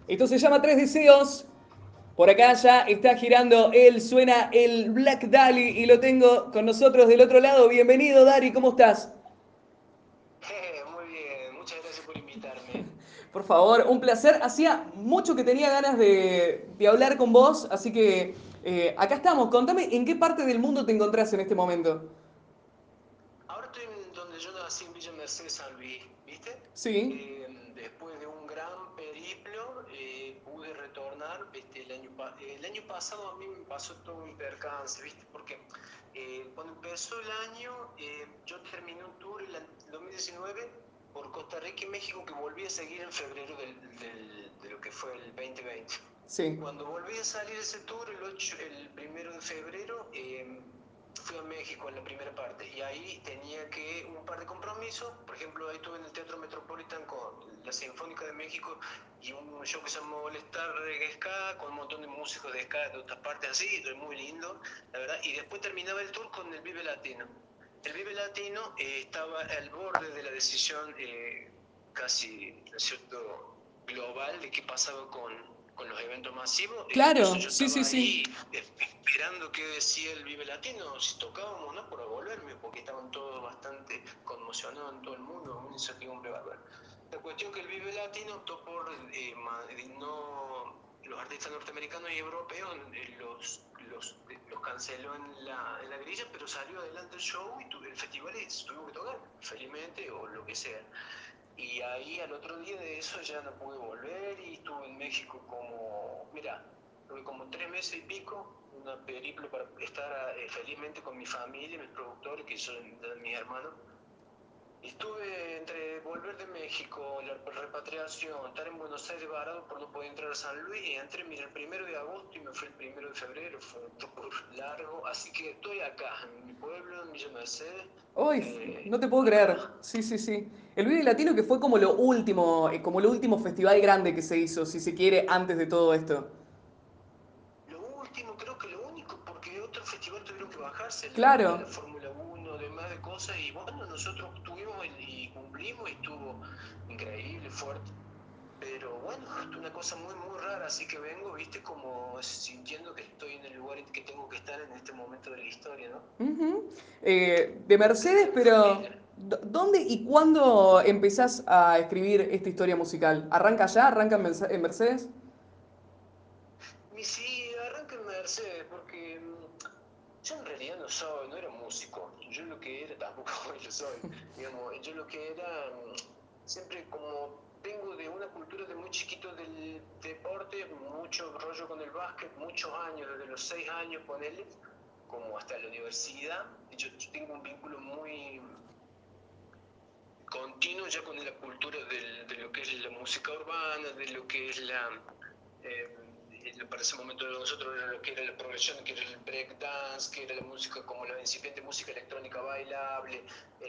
Esto se llama Tres Deseos. Por acá ya está girando suena el Black Dali y lo tengo con nosotros del otro lado. Bienvenido, Dari, ¿cómo estás? Muy bien, muchas gracias por invitarme. Por favor, un placer. Hacía mucho que tenía ganas de hablar con vos, así que acá estamos. Contame en qué parte del mundo te encontrás en este momento. Ahora estoy en donde yo nací, en Villa Mercedes, San Luis, ¿viste? Sí, Después de un gran periplo, pude retornar. El año pasado a mí me pasó todo un percance, ¿viste? Porque cuando empezó el año, yo terminé un tour en el 2019 por Costa Rica y México que volví a seguir en febrero de lo que fue el 2020. sí. Cuando volví a salir ese tour, el 1 de febrero, fui a México en la primera parte y ahí tenía que un par de compromisos. Por ejemplo, ahí estuve en el Teatro Metropolitan con la Sinfónica de México y un show que se llamó All Star Reggae Ska con un montón de músicos de ska de otras partes así, muy lindo, la verdad. Y después terminaba el tour con el Vive Latino. El Vive Latino estaba al borde de la decisión casi, ¿no es cierto?, global de qué pasaba con los eventos masivos. Entonces Claro, yo sí, sí, estaba sí. ahí esperando qué decía el Vive Latino, si tocábamos, ¿no? Por volverme, porque estaban todos bastante conmocionados en todo el mundo, una incertidumbre bárbara. La cuestión que el Vive Latino optó por no, los artistas norteamericanos y europeos los canceló en la grilla, pero salió adelante el show y el festival y se tuvo que tocar, felizmente, o lo que sea. Y ahí al otro día de eso ya no pude volver y estuve en México como, mira, tuve como 3 meses y pico, una periplo para estar felizmente con mi familia, mis productores, que son mis hermanos. Y estuve entre volver de México, la repatriación, estar en Buenos Aires varado por no poder entrar a San Luis, y entré, mira, el 1 de agosto y me fui el 1 de febrero, fue un tour largo, así que estoy acá, en mi pueblo, en Villa Mercedes, Uy, no te puedo acá. creer. Sí, sí, sí. El Vive Latino que fue como lo último festival grande que se hizo, si se quiere, antes de todo esto. Lo último, creo que lo único, porque otros festivales tuvieron que bajarse, la Claro. Fórmula Uno, demás de cosas, y bueno, nosotros tuvimos y cumplimos y estuvo increíble, fuerte. Pero bueno, es una cosa muy, muy rara, así que vengo, viste, como sintiendo que estoy en el lugar en que tengo que estar en este momento de la historia, ¿no? Ujú. De Cerca Mercedes, de mi pero familia. ¿dónde y cuándo empezás a escribir esta historia musical? ¿Arranca allá? ¿Arranca en Mercedes? Y sí, arranca en Mercedes, porque yo en realidad no era músico. Yo lo que era, tampoco hoy lo soy, digamos, yo lo que era, siempre como vengo de una cultura de muy chiquito del deporte, mucho rollo con el básquet, muchos años, desde los 6 años, ponele, como hasta la universidad. Yo tengo un vínculo muy continuo ya con la cultura de lo que es la música urbana, de lo que es eh, para ese momento de nosotros era lo que era la progresión, que era el break dance, que era la música como la incipiente música electrónica bailable,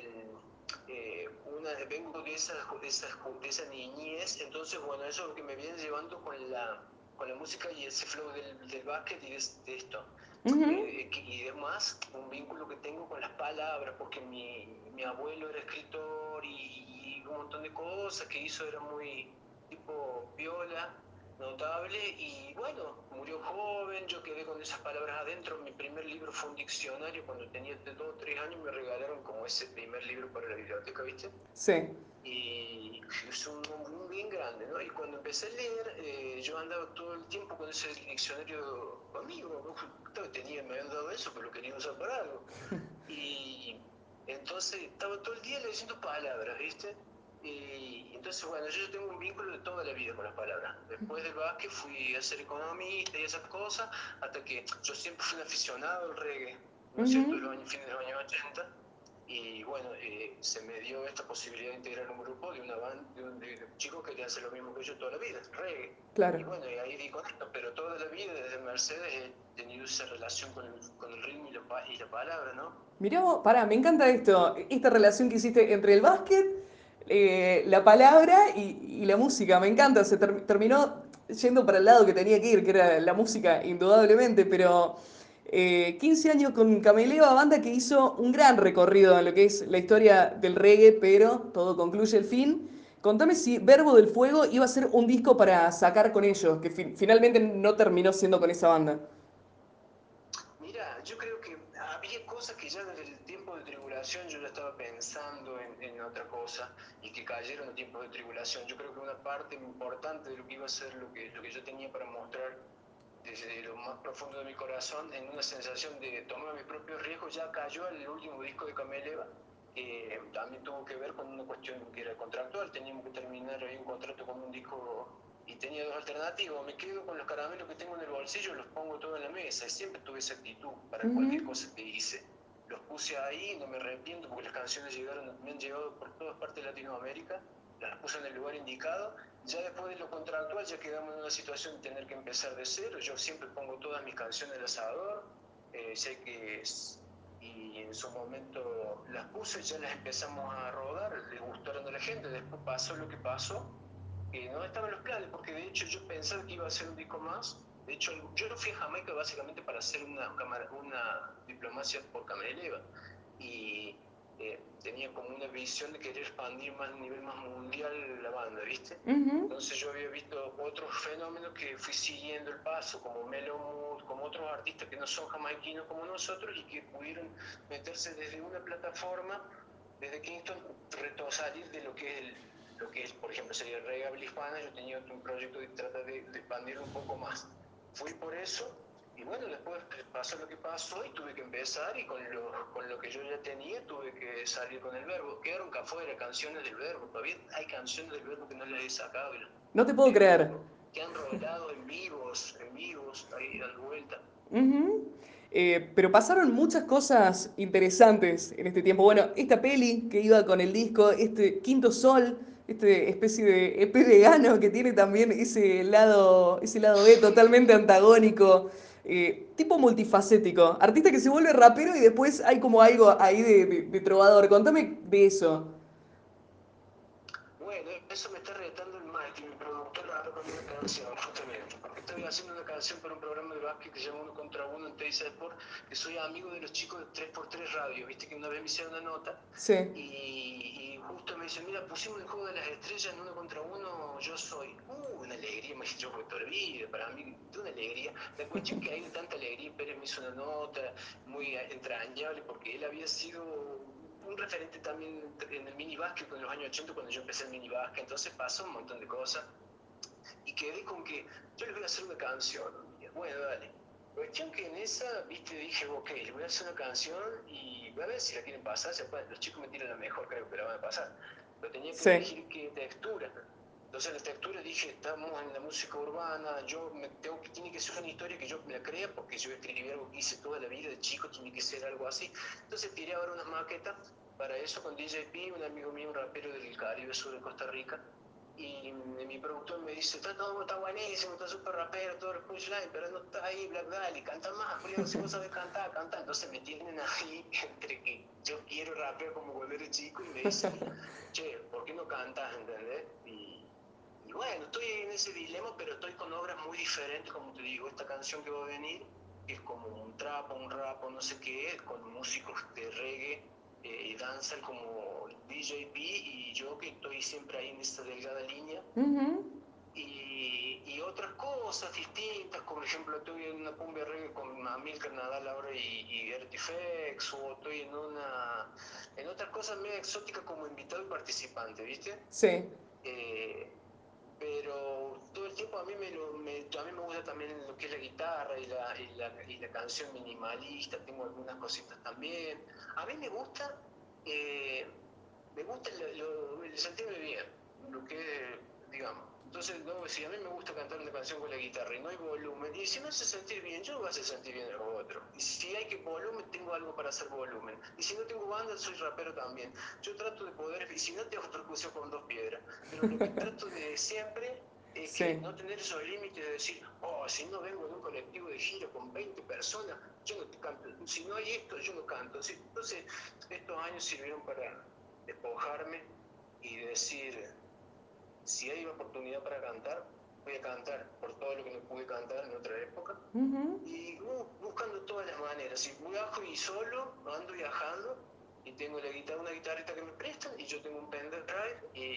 vengo de esa niñez, entonces bueno, eso es lo que me viene llevando con la música y ese flow del básquet y de esto. Ujú. Y además un vínculo que tengo con las palabras, porque mi abuelo era escritor y un montón de cosas que hizo, era muy tipo viola, notable, y bueno, murió joven, yo quedé con esas palabras adentro. Mi primer libro fue un diccionario, cuando tenía de 2 o 3 años me regalaron como ese primer libro para la biblioteca, ¿viste? Sí. Y es un bien grande, ¿no? Y cuando empecé a leer, yo andaba todo el tiempo con ese diccionario conmigo, ¿no? Me habían dado eso, pero lo quería usar para algo. Y entonces estaba todo el día leyendo palabras, ¿viste? Y entonces, bueno, yo tengo un vínculo de toda la vida con las palabras. Después del básquet fui a ser economista y esas cosas, hasta que yo siempre fui un aficionado al reggae, ¿no es cierto?, de Ujú. los años, fines de los años 80. Y bueno, se me dio esta posibilidad de integrar un grupo de una banda de chicos que querían hacer lo mismo que yo toda la vida, reggae. Claro. Y bueno, y ahí di con esto, pero toda la vida desde Mercedes he tenido esa relación con el ritmo y la palabra, ¿no? Mirá vos, pará, me encanta esto, esta relación que hiciste entre el básquet, la palabra y la música, me encanta, terminó yendo para el lado que tenía que ir, que era la música, indudablemente, pero 15 años con Cameleva, banda que hizo un gran recorrido en lo que es la historia del reggae, pero todo concluye el fin Contame si Verbo del Fuego iba a ser un disco para sacar con ellos, que finalmente no terminó siendo con esa banda. Mira, yo creo que había cosas que ya desde el tiempo de tribulación yo ya estaba pensando en otra cosa y que cayeron en tiempos de tribulación. Yo creo que una parte importante de lo que iba a ser lo que yo tenía para mostrar desde lo más profundo de mi corazón, en una sensación de tomar mis propios riesgos, ya cayó el último disco de Cameleva. También tuvo que ver con una cuestión que era contractual, teníamos que terminar ahí un contrato con un disco y tenía dos alternativas: me quedo con los caramelos que tengo en el bolsillo, los pongo todo en la mesa, y siempre tuve esa actitud para cualquier Ujú, cosa que hice. Los puse ahí, no me arrepiento porque las canciones me han llegado por todas partes de Latinoamérica, las puse en el lugar indicado. Ya después de lo contractual ya quedamos en una situación de tener que empezar de cero. Yo siempre pongo todas mis canciones de asador, sé que y en su momento las puse, ya las empezamos a rodar, le gustaron a la gente, después pasó lo que pasó, que no estaba en los planes, porque de hecho yo pensaba que iba a hacer un disco más. De hecho, yo no fui a Jamaica básicamente para hacer una diplomacia por Camereleva. Y tenía como una visión de querer expandir más a nivel más mundial la banda, ¿viste? ujú. Entonces yo había visto otros fenómenos que fui siguiendo el paso, como Melo Mood, como otros artistas que no son jamaiquinos como nosotros y que pudieron meterse desde una plataforma, desde Kingston, salir de lo que es, por ejemplo, sería el reggae habla hispana. Yo tenía un proyecto de tratar de expandirlo un poco más. Fui por eso y bueno, después pasó lo que pasó y tuve que empezar, y con lo que yo ya tenía tuve que salir con el Verbo. Quedaron que afuera canciones del Verbo, todavía hay canciones del Verbo que no las he sacado, No te puedo creer. que han rolado en vivos, ahí dando vuelta. Ujú. Pero pasaron muchas cosas interesantes en este tiempo. Bueno, esta peli que iba con el disco, este Quinto Sol, este especie de EP vegano que tiene también ese lado B totalmente antagónico, tipo multifacético. Artista que se vuelve rapero y después hay como algo ahí de trovador. Contame de eso. Bueno, eso me está retando el Mike, mi productor, ahora con una canción, justamente. Porque estoy haciendo una canción para un programa de básquet que se llama Uno contra Uno en Teisa Sport, que soy amigo de los chicos de 3x3 Radio. Viste que una vez me hicieron una nota Sí. y justo me dicen, mira, pusimos el juego de las estrellas en Uno contra Uno, yo soy. Una alegría, me yo voy todo el video, para mí, una alegría. La cuestión que hay de tanta alegría, Pérez me hizo una nota muy entrañable, porque él había sido un referente también en el mini básquet en los años 80 cuando yo empecé el mini básquet. Entonces pasó un montón de cosas y quedé con que yo les voy a hacer una canción un día. Bueno, dale. Cuestión que en esa, viste, dije, ok, les voy a hacer una canción y voy a ver si la quieren pasar. Los chicos me tiran la mejor, creo que la van a pasar. Pero tenía que Sí. elegir qué textura. Entonces la textura dije, estamos en la música urbana, tiene que ser una historia que yo me la crea, porque yo escribí algo que hice toda la vida de chico, tiene que ser algo así. Entonces tiré ahora unas maquetas para eso con DJP, un amigo mío, un rapero del Caribe Sur de Costa Rica. Y mi productor me dice, está buenísimo, está súper rapero, todo el punchline, pero no está ahí, Black Dali, canta más, Julián, si vos sabés cantar, canta. Entonces me tienen ahí entre que yo quiero rapear como cuando era chico y me dicen, che, ¿por qué no cantas, entendés? Y bueno, estoy en ese dilema, pero estoy con obras muy diferentes, como te digo, esta canción que va a venir, que es como un trap, un rap, o no sé qué es, con músicos de reggae y danza como DJP y yo, que estoy siempre ahí en esta delgada línea. Ujú. Y otras cosas distintas, como por ejemplo estoy en una cumbia reggae con Amilcar Nadal ahora y Artifex, o estoy en otras cosas medio exóticas como invitado y participante, ¿viste? Sí. Eh, pero todo el tiempo a mí me gusta también lo que es la guitarra y la canción minimalista, tengo algunas cositas también. A mí eh, me gusta el sentirme bien, lo que digamos. Entonces, no, si a mí me gusta cantar una canción con la guitarra y no hay volumen, y si me hace sentir bien, yo voy a hacer sentir bien a otro. Y si hay que volumen, tengo algo para hacer volumen. Y si no tengo banda, soy rapero también. Yo trato de poder, y si no, te hago percusión con dos piedras. Pero lo que trato de siempre es que Sí. no tener esos límites de decir, oh, si no vengo en un colectivo de gira con 20 personas, yo no te canto. Si no hay esto, yo no canto. ¿Sí? Entonces, estos años sirvieron para despojarme y decir, si hay oportunidad para cantar, voy a cantar por todo lo que no pude cantar en otra época. Ujú. Y buscando todas las maneras. Si viajo y solo, ando viajando y tengo una guitarrita que me prestan y yo tengo un pendrive y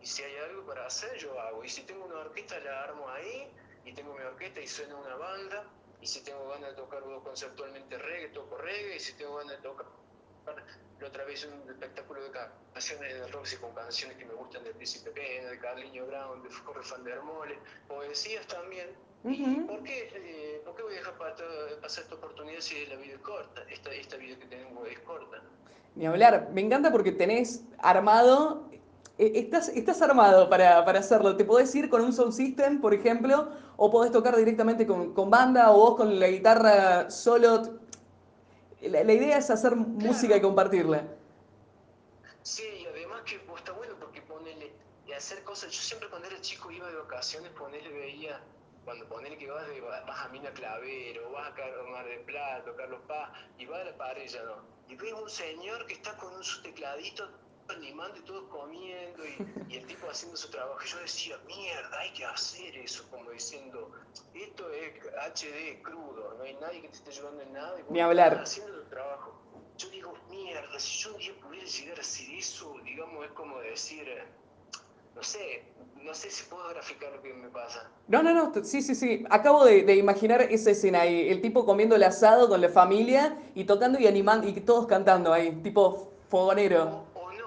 y si hay algo para hacer, yo hago. Y si tengo una orquesta, la armo ahí, y tengo mi orquesta y suena una banda, y si tengo ganas de tocar conceptualmente reggae, toco reggae, y si tengo ganas de tocar la otra vez un espectáculo de canciones de Roxy con canciones que me gustan del Príncipe Pena, de Carlinhos Brown, de Jorge Van der Mole, poesías también. ¿Y por qué voy a dejar pasar esta oportunidad si la vida es corta? Esta vida que tengo es corta. Ni hablar, me encanta porque tenés armado, estás armado para hacerlo. Te podés ir con un sound system, por ejemplo, o podés tocar directamente con banda, o vos con la guitarra solo. La idea es hacer música y Claro, compartirla. sí, y además que pues, está bueno porque ponele, y hacer cosas, yo siempre cuando era chico iba de vacaciones, ponele, veía, cuando ponele que vas a Mina Clavero, vas a Mar del Plata, Carlos Paz, y vas a la pareja, ¿no? Y ves un señor que está con su tecladito animando y todos comiendo, y el tipo haciendo su trabajo, y yo decía, mierda, hay que hacer eso, como diciendo, esto es HD crudo, no hay nadie que te esté ayudando en nada, y Ni vos estás hablar. haciendo tu trabajo. Yo digo, mierda, si yo un día pudiera llegar a hacer eso, digamos, es como decir, no sé si puedo graficar lo que me pasa. No, no, no, sí, sí, sí. Acabo de imaginar esa escena ahí. El tipo comiendo el asado con la familia y tocando y animando y todos cantando ahí, tipo fogonero.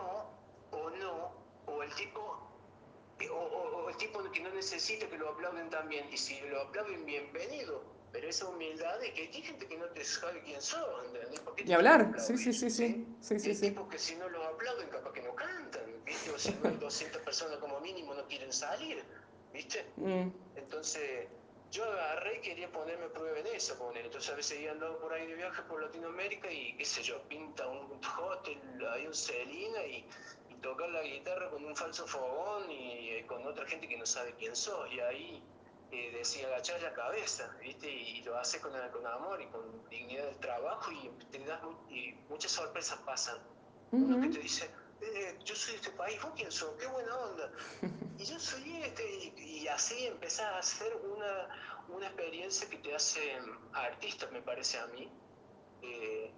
O el tipo, o el tipo que no necesita que lo aplauden también, y si lo aplauden, bienvenido. Pero esa humildad de que hay gente que no te sabe quién sos, ¿entendés? ¿Por qué Ni te tienen que hablar. Sí, aplaudir? sí, sí, ¿Sí? sí. Sí, Y sí, hay sí. tipos que si no los aplauden, capaz que no cantan, ¿viste? O si no hay 200 personas como mínimo, no quieren salir, ¿viste? Mm. Entonces, yo agarré y quería ponerme a prueba en eso, poner. Entonces, a veces he andado por ahí de viaje por Latinoamérica y, qué sé yo, pinta un hotel, hay un Celina y tocar la guitarra con un falso fogón y con otra gente que no sabe quién soy. Y ahí decía, agachar la cabeza, ¿viste? Y lo hace con amor y con dignidad del trabajo y muchas sorpresas pasan. Uno que te dice, yo soy de este país, ¿vos quién sos? ¡Qué buena onda! Y yo soy y así empezás a hacer una experiencia que te hace artista, me parece a mí, eh,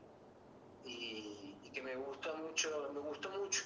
y que me gustó mucho,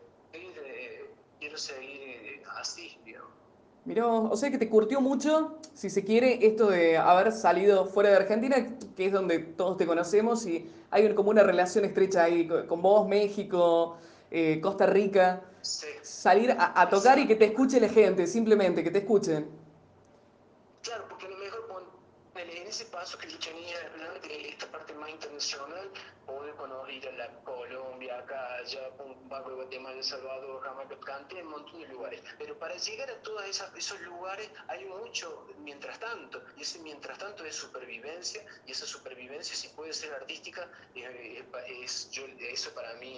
quiero seguir así, digamos. Mirá vos, o sea que te curtió mucho, si se quiere, esto de haber salido fuera de Argentina, que es donde todos te conocemos y hay como una relación estrecha ahí con vos, México, Costa Rica. Sí, Salir a tocar y que te exacto. escuche la gente, simplemente, que te escuchen. Claro, porque a lo mejor en ese paso que yo tenía de esta parte más internacional, poder ir a la Colombia, acá, allá, Paco, Guatemala, El Salvador, Jamaica, canté en un montón de lugares. Pero para llegar a todos esos lugares hay mucho mientras tanto, y ese mientras tanto es supervivencia, y esa supervivencia, si puede ser artística, eso para mí,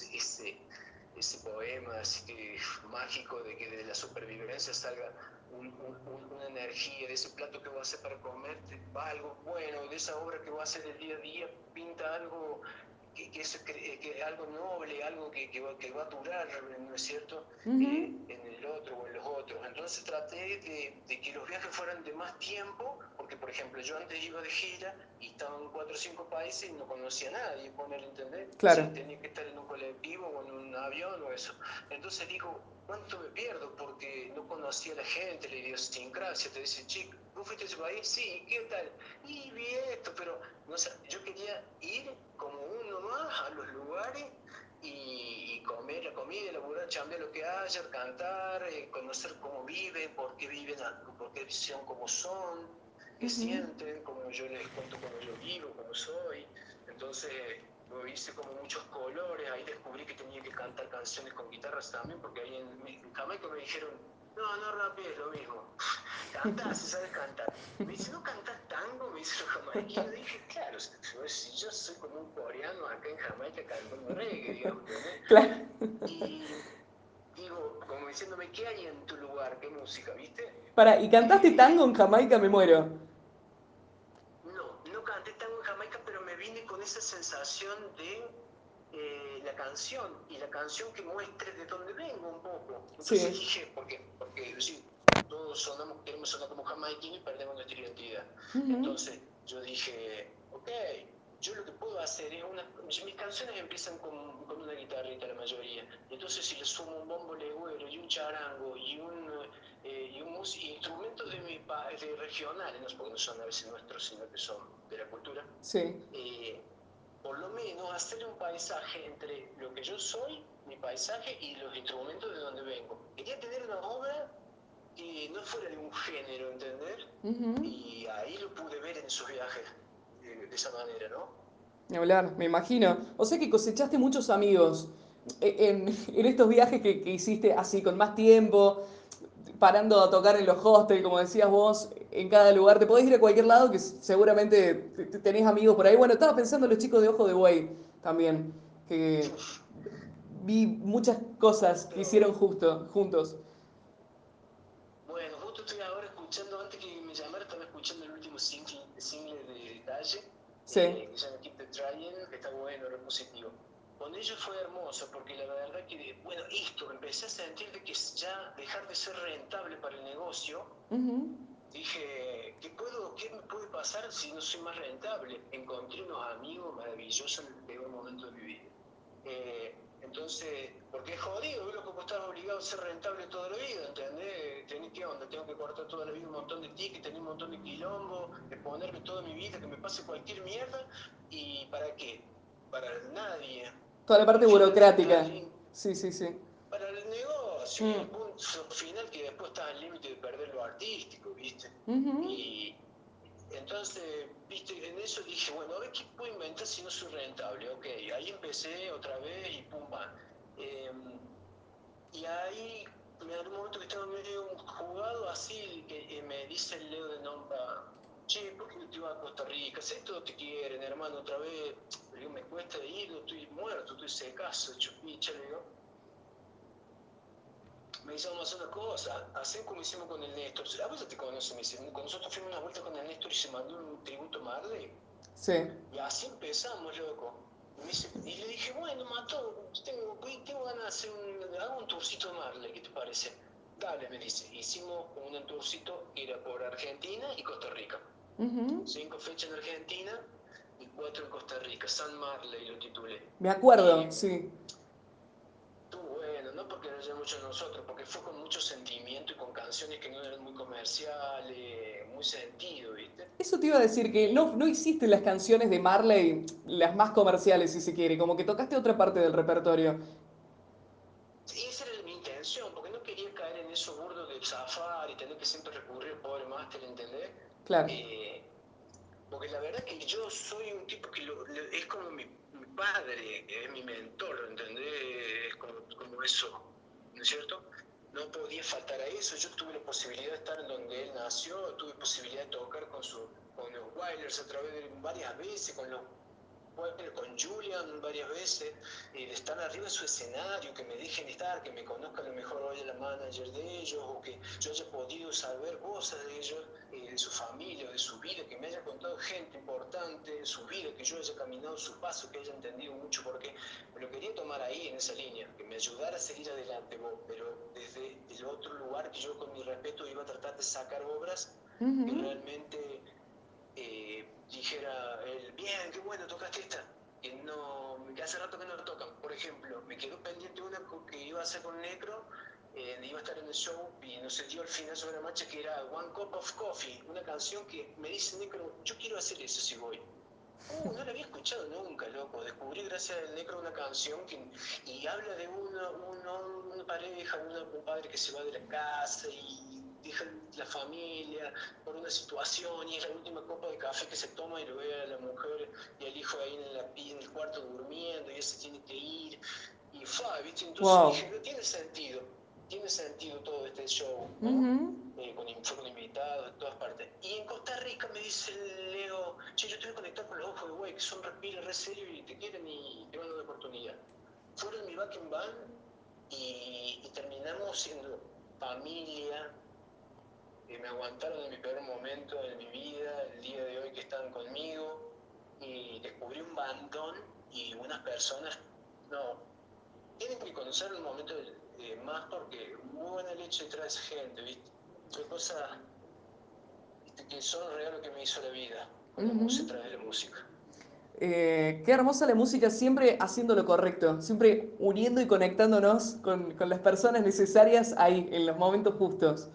ese poema mágico de que de la supervivencia salga una energía, de ese plato que voy a hacer para comer, va algo bueno, de esa obra que voy a hacer el día a día, pinta algo que algo noble, algo que va a durar, ¿no es cierto?, Ujú. en el otro o en los otros. Entonces traté de que los viajes fueran de más tiempo, porque por ejemplo yo antes iba de gira y estaba en 4 o 5 países y no conocía a nadie, poner, ¿entender? Claro. Si tenía que estar en un colectivo o en un avión o eso. Entonces digo, ¿cuánto me pierdo? Porque no conocía a la gente, la idiosincrasia. Te dicen, chico, ¿vos fuiste a ese país? Sí, ¿qué tal? Y vi esto, pero no sé, yo quería ir como uno más a los lugares y comer la comida, elaborar, chambear lo que haya, cantar, conocer cómo viven, por qué son como son, qué Ujú. sienten, como yo les cuento cómo yo vivo, cómo soy. Entonces lo hice como muchos colores, ahí descubrí que tenía que cantar canciones con guitarras también, porque ahí en Jamaica me dijeron, no, no rapees, lo mismo, cantás, si sabes cantar. Me dice, ¿no cantas tango? Me dice los jamaiquinos. Dije, claro, si yo soy como un coreano acá en Jamaica cantando reggae, digamos, ¿entendés? Claro. Y digo, como diciéndome, ¿qué hay en tu lugar? ¿Qué música, viste? Para, ¿y cantaste tango Eh, en Jamaica? Me muero. no canté tango en Jamaica, pero me vine con esa sensación de la canción, y la canción que muestre de dónde vengo un poco. Entonces Sí. dije, porque sí, todos queremos sonar como jamaiquinos y perdemos nuestra identidad. Ujú. Entonces yo dije, ok, yo lo que puedo hacer es mis canciones empiezan con una guitarra guitarrita la mayoría. Entonces si le sumo un bombo legüero y un charango y instrumentos de regionales, no es porque no son a veces nuestros, sino que son de la cultura, Sí. por lo menos hacerle un paisaje entre lo que yo soy, mi paisaje, y los instrumentos de donde vengo. Quería tener una obra que no fuera de un género, ¿entender? Y ahí lo pude ver en esos viajes, de esa manera, ¿no? Ni hablar, me imagino. O sea que cosechaste muchos amigos en estos viajes que hiciste así, con más tiempo, parando a tocar en los hostels, como decías vos, en cada lugar. Te podés ir a cualquier lado que seguramente tenés amigos por ahí. Bueno, estaba pensando en los chicos de Ojo de Buey también, que vi muchas cosas que hicieron juntos. Bueno, justo estoy ahora escuchando, antes que me llamara, estaba escuchando el último single de Calle, Sí. que se llama Keep the Trying, que está bueno, re positivo. Con ellos fue hermoso, porque la verdad que, bueno, esto, empecé a sentir de que ya dejar de ser rentable para el negocio, dije, ¿qué me puede pasar si no soy más rentable? Encontré unos amigos maravillosos en el peor momento de mi vida. Entonces, porque es jodido, ¿ves? Como estás obligado a ser rentable toda la vida, ¿entendés? ¿Qué onda? Tengo que cortar toda la vida un montón de tickets, tener un montón de quilombo, exponerme toda mi vida, que me pase cualquier mierda, ¿y para qué? Para nadie. Toda la parte burocrática. Sí, sí, sí. Para el negocio, y el punto final que después estás al límite de perder lo artístico, ¿viste? Y entonces, viste, en eso dije, bueno, a ver qué puedo inventar si no soy rentable. Ok, ahí empecé otra vez y pum, va. Y ahí, en algún momento que estaba medio jugado así, que me dice el Leo de Nompa, che, ¿por qué no te vas a Costa Rica? Sé todos te quieren, hermano, otra vez. Le digo, me cuesta ir, no estoy muerto, estoy secazo, hecho picha, le digo. Me dice, vamos a hacer una cosa, hacen como hicimos con el Néstor. A vos ya te conoces, me dice, cuando nosotros fuimos una vuelta con el Néstor y se mandó un tributo a Marley. Sí. Y así empezamos, loco. Y le dije, bueno, Mato, tengo ganas de hago un tourcito de Marley, ¿qué te parece? Dale, me dice. Hicimos un tourcito que era por Argentina y Costa Rica. 5 fechas en Argentina y 4 en Costa Rica. San Marley lo titulé. Me acuerdo, sí. Estuvo bueno, no porque no haya mucho de nosotros, porque fue con mucho sentimiento y con canciones que no eran muy comerciales, muy sentido, ¿viste? Eso te iba a decir, que no hiciste las canciones de Marley, las más comerciales, si se quiere, como que tocaste otra parte del repertorio. Y esa era mi intención, porque no quería caer en eso burdo del zafar y tener que siempre recurrir al pobre máster, ¿entendés? Claro. Porque la verdad que yo soy un tipo que es como mi padre, es mi mentor, ¿entendés? Es como eso, ¿no es cierto? No podía faltar a eso. Yo tuve la posibilidad de estar en donde él nació, tuve posibilidad de tocar con los Wailers a través de varias veces, con Julian varias veces, de estar arriba de su escenario, que me dejen estar, que me conozca a lo mejor hoy la manager de ellos, o que yo haya podido saber cosas de ellos, de su familia, de su vida, que me haya contado gente importante de su vida, que yo haya caminado su paso, que haya entendido mucho, porque me lo quería tomar ahí, en esa línea, que me ayudara a seguir adelante vos, pero desde el otro lugar que yo con mi respeto iba a tratar de sacar obras que realmente dijera él, bien, qué bueno, tocaste esta. Que hace rato que no lo tocan. Por ejemplo, me quedó pendiente una que iba a hacer con Necro, iba a estar en el show y no se dio al final sobre la marcha, que era One Cup of Coffee, una canción que me dice Necro, yo quiero hacer eso si voy. No la había escuchado nunca, loco. Descubrí gracias al Necro una canción y habla de una pareja, un padre que se va de la casa y deja la familia por una situación y es la última copa de café que se toma y lo ve a la mujer y al hijo ahí en el cuarto durmiendo y él se tiene que ir. Y ¿viste? Entonces Wow. dije, no tiene sentido todo este show, ¿no? Fue con invitados de todas partes. Y en Costa Rica me dice Leo, che, yo te voy a conectar con los ojos de güey, que son re serios y te quieren y te van a dar una oportunidad. Fueron mi backing band y terminamos siendo familia, me aguantaron en mi peor momento de mi vida, el día de hoy que están conmigo, y descubrí un bandón y unas personas, no, tienen que conocer el momento más porque muy buena leche detrás de esa gente, ¿viste? Son cosas, ¿viste? Que son regalos que me hizo la vida con la música, a través de la música. Qué hermosa la música, siempre haciendo lo correcto, siempre uniendo y conectándonos con las personas necesarias ahí, en los momentos justos.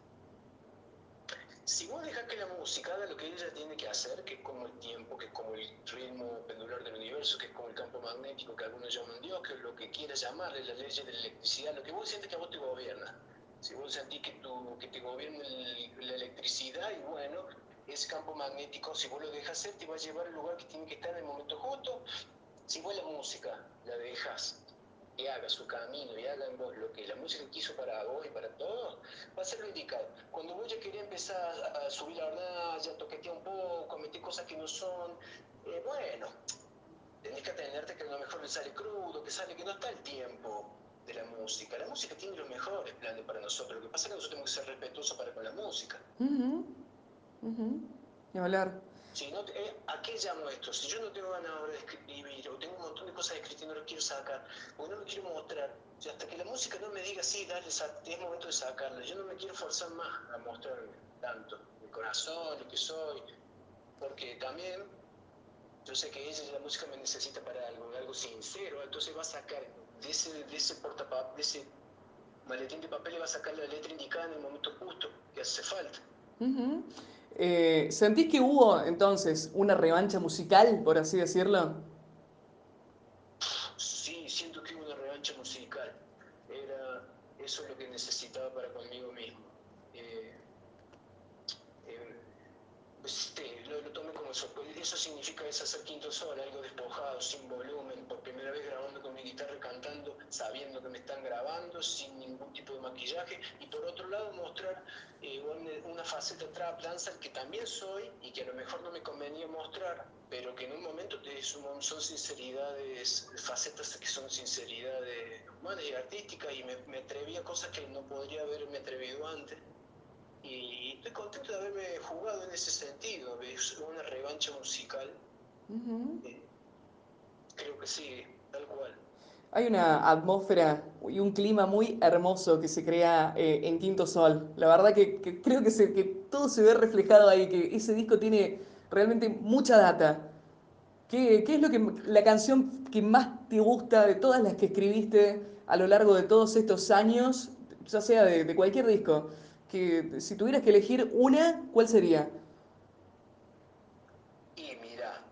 Si vos dejas que la música haga lo que ella tiene que hacer, que es como el tiempo, que es como el ritmo pendular del universo, que es como el campo magnético que algunos llaman Dios, que es lo que quieras llamarle, la ley de la electricidad, lo que vos sientes que a vos te gobierna. Si vos sentís que te gobierna la electricidad, y bueno, ese campo magnético, si vos lo dejas ser, te va a llevar al lugar que tiene que estar en el momento justo. Si vos la música la dejas que haga su camino y haga en vos lo que la música quiso para vos y para todos, va a ser lo indicado. Cuando vos ya querés empezar a subir la hornalla, toquetear un poco, a meter cosas que no son, bueno, tenés que atenderte que a lo mejor le sale crudo, que sale que no está el tiempo de la música. La música tiene los mejores planes para nosotros. Lo que pasa es que nosotros tenemos que ser respetuosos para con la música. Ujú, ujú. Ni hablar. Si no, ¿a qué llamo esto? Si yo no tengo ganas ahora de escribir, o tengo un montón de cosas escritas y no las quiero sacar, o no lo quiero mostrar, o sea, hasta que la música no me diga, sí, dale, es momento de sacarla, yo no me quiero forzar más a mostrarme tanto mi corazón, lo que soy, porque también yo sé que ella, la música me necesita para algo sincero, entonces va a sacar de ese portapapel, de ese maletín de papel, le va a sacar la letra indicada en el momento justo que hace falta. Ujú. ¿Sentís que hubo entonces una revancha musical, por así decirlo? Sí, siento que una revancha musical. Era eso lo que necesitaba para conmigo mismo. Eh, eh, pues, sí, lo tomé como eso. Pues, eso significa deshacer quinto sol, algo despojado, sin volumen, por primera vez grabando con mi guitarra, cantando, sabiendo que me están grabando, sin ningún tipo de maquillaje. Y por otro lado, mostrar una faceta trap dancer que también soy y que a lo mejor no me convenía mostrar, pero que en un momento son sinceridades, facetas que son sinceridades humanas y artísticas, y me atreví a cosas que no podría haberme atrevido antes. Y estoy contento de haberme jugado en ese sentido, es una revancha musical, Ujú. eh, creo que sí, tal cual. Hay una atmósfera y un clima muy hermoso que se crea en Quinto Sol. La verdad que creo que todo se ve reflejado ahí, que ese disco tiene realmente mucha data. ¿Qué es la canción que más te gusta de todas las que escribiste a lo largo de todos estos años, ya sea de cualquier disco? Que si tuvieras que elegir una, ¿cuál sería? Y mira,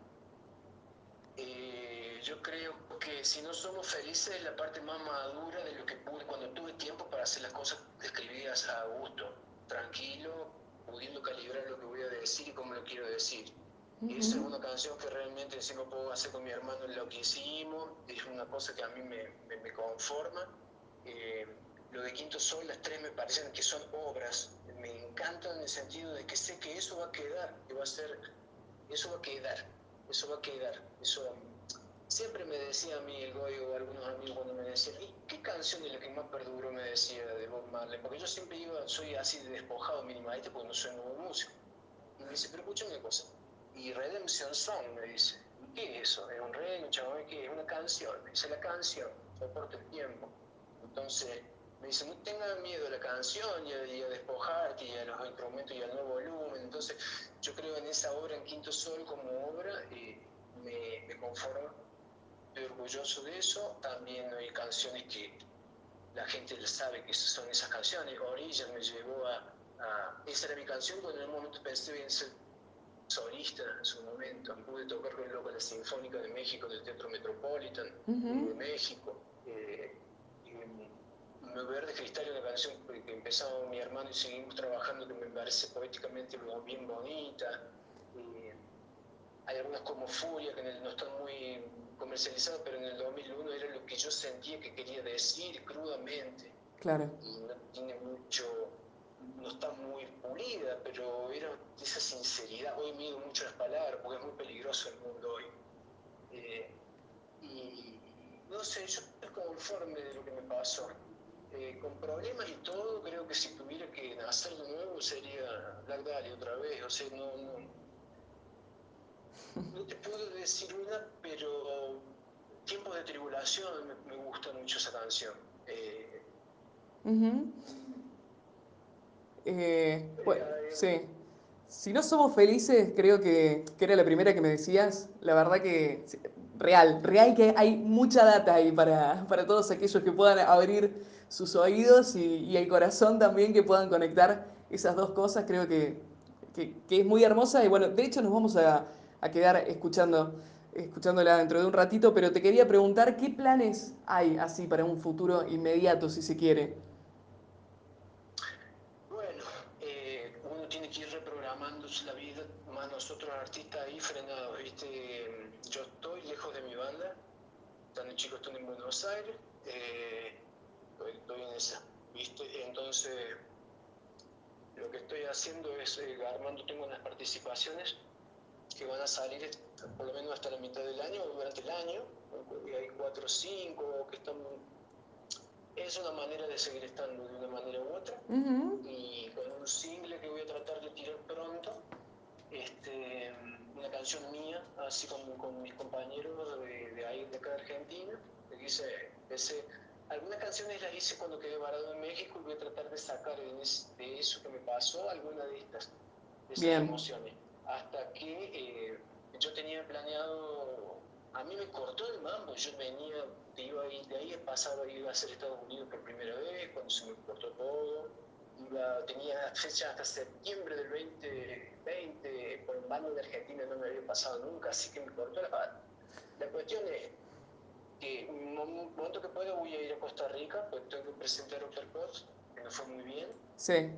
yo creo que si no somos felices es la parte más madura de lo que pude cuando tuve tiempo para hacer las cosas escribidas a gusto, tranquilo, pudiendo calibrar lo que voy a decir y cómo lo quiero decir. Esa es Ujú. una canción que realmente encima puedo hacer con mi hermano lo que hicimos, es una cosa que a mí me conforma. Eh, lo de Quinto Sol, las tres me parecen que son obras, me encantan en el sentido de que sé que eso va a quedar, que va a ser, eso va a quedar, eso va a quedar, eso siempre me decía a mí el Goyo o algunos amigos cuando me decían, ¿y qué canción es la que más perduró? Me decía de Bob Marley, porque yo siempre soy así de despojado, minimalista, porque no soy nuevo músico. Y me dice, pero escúchame una cosa, y Redemption Song, me dice, ¿y qué es eso? ¿Es un rey, un chamamé, qué es? Una canción, me dice la canción, soporta el tiempo. Entonces, me dice, no tengas miedo a la canción y a despojarte y a los instrumentos y al nuevo volumen. Entonces, yo creo en esa obra, en Quinto Sol como obra, me conforma, estoy orgulloso de eso. También hay canciones que la gente sabe que son esas canciones. Orillas me llevó esa era mi canción cuando en un momento pensé en ser solista en su momento. Pude tocar con la Sinfónica de México en el Teatro Metropolitan Ujú. de México. Y Me Verde Cristal es una canción que empezamos mi hermano y seguimos trabajando, que me parece poéticamente bien bonita. Eh, Hay algunas como Furia que no están muy comercializadas, pero en el 2001 era lo que yo sentía que quería decir crudamente, Claro. y no tiene mucho, no está muy pulida, pero era esa sinceridad. Hoy mido mucho las palabras porque es muy peligroso el mundo hoy. Eh, y no sé, yo estoy conforme de lo que me pasó. Con problemas y todo, creo que si tuviera que nacer de nuevo sería Black Dahlia otra vez. O sea, no te puedo decir una, pero Tiempos de Tribulación me gusta mucho esa canción. Ujú. Mm, Sí. Si no somos felices, creo que era la primera que me decías. La verdad que sí, real, real que hay mucha data ahí para todos aquellos que puedan abrir sus oídos y el corazón también que puedan conectar esas dos cosas. Creo que es muy hermosa y bueno, de hecho nos vamos a quedar escuchándola dentro de un ratito, pero te quería preguntar qué planes hay así para un futuro inmediato, si se quiere. Bueno, uno tiene que ir reprogramando la vida, más nosotros artistas ahí frenados, ¿viste? Yo estoy lejos de mi banda, están los chicos están en Buenos Aires, estoy en esa, ¿viste? Entonces, lo que estoy haciendo es, armando, tengo unas participaciones que van a salir por lo menos hasta la mitad del año o durante el año, y hay 4 o 5 que están. Es una manera de seguir estando de una manera u otra. Ujú. Y con un single que voy a tratar de tirar pronto, este, una canción mía, así con mis compañeros de ahí, de acá de Argentina. Que algunas canciones las hice cuando quedé varado en México y voy a tratar de sacar de eso que me pasó alguna de esas Bien, emociones. Hasta que yo tenía planeado, a mí me cortó el mambo, yo venía, de ahí he pasado, iba a ser Estados Unidos por primera vez, cuando se me cortó todo, tenía fecha hasta septiembre del 2020, por el mando de Argentina no me había pasado nunca, así que me cortó la pata. La cuestión es que un momento que pueda voy a ir a Costa Rica, pues tengo que presentar Uppercut, que me fue muy bien, sí,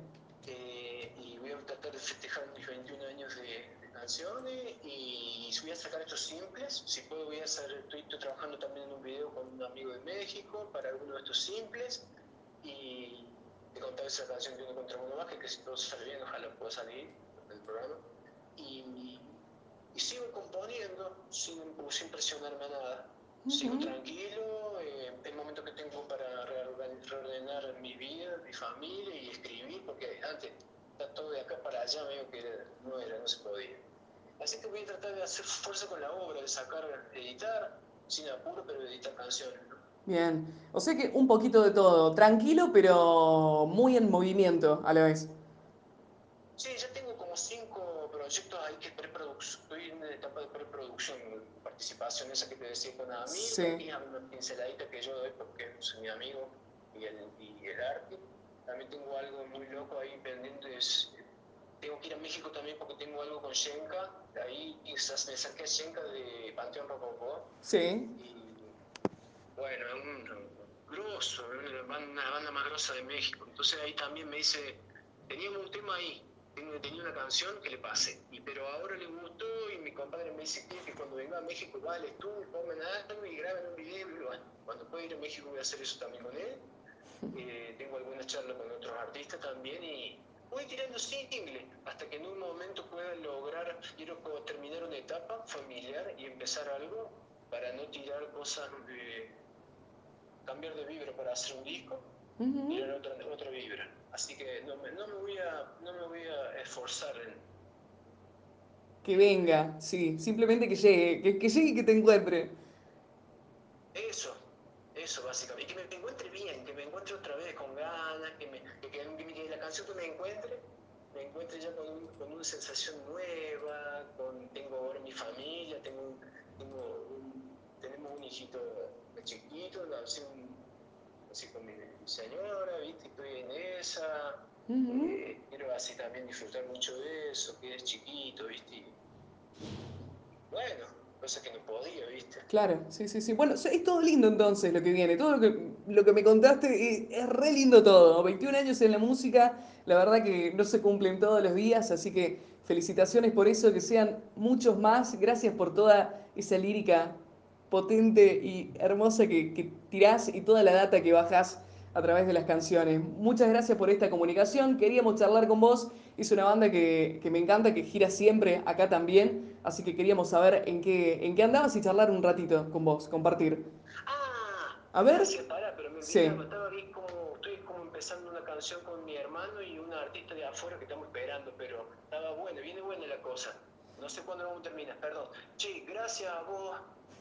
y voy a tratar de festejar mis 21 años de canciones y voy a sacar estos simples. Si puedo, estoy trabajando también en un video con un amigo de México para alguno de estos simples. Y te contaba esa canción de Uno contra Uno más, que si todo sale bien, ojalá pueda salir en el programa. Y, y sigo componiendo sin presionarme a nada. Sigo ujú, tranquilo, el momento que tengo para reordenar mi vida, mi familia y escribir, porque antes está todo de acá para allá, medio que no se podía. Así que voy a tratar de hacer fuerza con la obra, de sacar, editar, sin apuro, pero editar canciones, ¿no? bien. O sea que un poquito de todo, tranquilo, pero muy en movimiento a la vez. Sí, ya tengo como 5 proyectos ahí que estoy en una etapa de preproducción, participación esa que te decía con Amir, Sí. ahí a una pinceladita que yo doy porque es mi amigo y el arte. También tengo algo muy loco ahí pendiente, tengo que ir a México también porque tengo algo con Shenka, ahí quizás me saqué a Shenka de Panteón Rococó Sí. y bueno, es un grosso, una banda más grosa de México. Entonces ahí también me dice, teníamos un tema ahí, tenía una canción que le pasé, pero ahora le gustó y mi compadre me dice que cuando venga a México va al estudio, pongan algo y graben un video. Y bueno, cuando pueda ir a México voy a hacer eso también con él. Tengo algunas charlas con otros artistas también y voy tirando singles hasta que en un momento pueda lograr, quiero terminar una etapa familiar y empezar algo para no tirar cosas cambiar de vibra para hacer un disco, Ujú. tirar otra vibra. Así que no me voy a esforzar en Que venga, sí. Simplemente que llegue, que llegue y que te encuentre. eso, eso básicamente. Y que me encuentre bien, que me encuentre otra vez con ganas, que la canción que me encuentre ya con una sensación nueva, tengo ahora mi familia, tenemos un hijito chiquito, así con mi señora, ¿viste? Estoy en esa. Ujú. Quiero así también disfrutar mucho de eso, que es chiquito, ¿viste? Bueno, cosa que no podía, ¿viste? Claro, sí, sí, sí. Bueno, es todo lindo entonces lo que viene. Todo lo que me contaste es re lindo todo. 21 años en la música, la verdad que no se cumplen todos los días, así que felicitaciones por eso, que sean muchos más. Gracias por toda esa lírica potente y hermosa que tirás y toda la data que bajás a través de las canciones. Muchas gracias por esta comunicación. Queríamos charlar con vos. Es una banda que me encanta, que gira siempre acá también. Así que queríamos saber en qué andabas y charlar un ratito con vos, compartir. Ah, A ver. gracias, para, pero me Sí. olvidaba, estoy como empezando una canción con mi hermano y una artista de afuera que estamos esperando, pero estaba buena, viene buena la cosa. No sé cuándo vamos a terminar, perdón. Che, gracias a vos.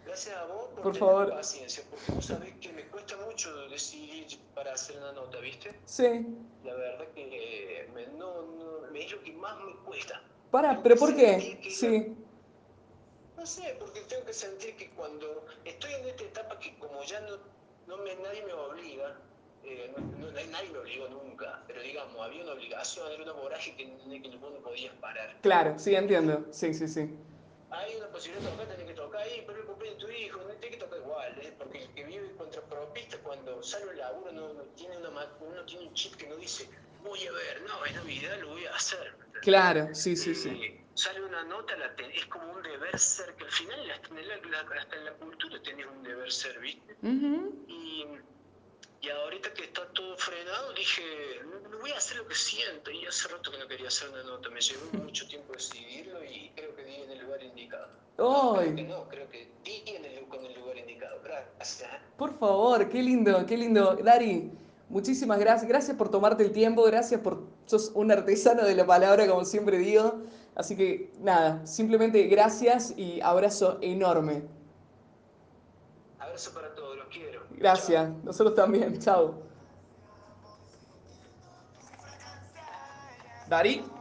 Gracias a vos por Por tener favor. paciencia, porque vos sabés que me cuesta mucho decidir para hacer una nota, ¿viste? Sí. La verdad que me es lo que más me cuesta. Para, Tengo ¿pero que por qué? sentir que Sí. no sé, porque tengo que sentir que cuando estoy en esta etapa que como ya nadie me obliga, nadie me obligó nunca, pero digamos, había una obligación, era una vorágine que vos no podías parar, Claro, sí, ¿viste? entiendo. Sí, sí, sí. Hay una posibilidad de tocar, tenés que tocar ahí, pero el cumpleaños de tu hijo, no tenés que tocar igual, ¿eh? Porque el que vive contrapropista cuando sale un laburo no tiene uno tiene un chip que no dice, voy a ver, no, es Navidad, lo voy a hacer, ¿me entendés? Claro, sí, sí, sí. Sale una nota, es como un deber ser, que al final hasta en la cultura tenés un deber ser, ¿viste? Ujú. Y, y ahorita que está todo frenado, dije, no voy a hacer lo que siento. Y hace rato que no quería hacer una nota. Me llevó mucho tiempo decidirlo y creo que di en el lugar indicado. No, creo ¡Ay! que no, creo que di con el lugar indicado. Gracias. Por favor, qué lindo, qué lindo. Dari, muchísimas gracias. Gracias por tomarte el tiempo, gracias por... Sos un artesano de la palabra, como siempre digo. Así que nada, simplemente gracias y abrazo enorme. Abrazo para todos, los quiero. Gracias, Chao. nosotros también. Chao. Dari.